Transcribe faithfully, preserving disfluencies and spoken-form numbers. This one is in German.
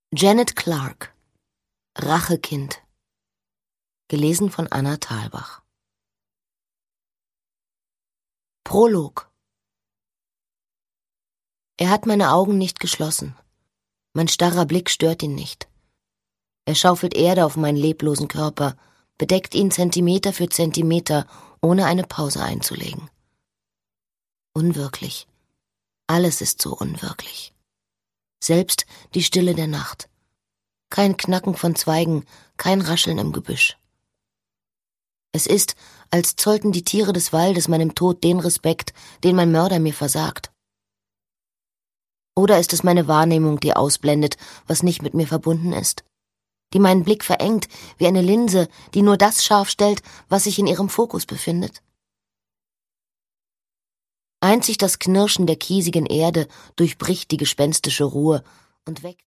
Janet Clarke, Rachekind. Gelesen von Anna Thalbach. Prolog. Er hat meine Augen nicht geschlossen. Mein starrer Blick stört ihn nicht. Er schaufelt Erde auf meinen leblosen Körper, bedeckt ihn Zentimeter für Zentimeter, ohne eine Pause einzulegen. Unwirklich. Alles ist so unwirklich. Selbst die Stille der Nacht. Kein Knacken von Zweigen, kein Rascheln im Gebüsch. Es ist, als zollten die Tiere des Waldes meinem Tod den Respekt, den mein Mörder mir versagt. Oder ist es meine Wahrnehmung, die ausblendet, was nicht mit mir verbunden ist? Die meinen Blick verengt wie eine Linse, die nur das scharf stellt, was sich in ihrem Fokus befindet? Einzig das Knirschen der kiesigen Erde durchbricht die gespenstische Ruhe und weckt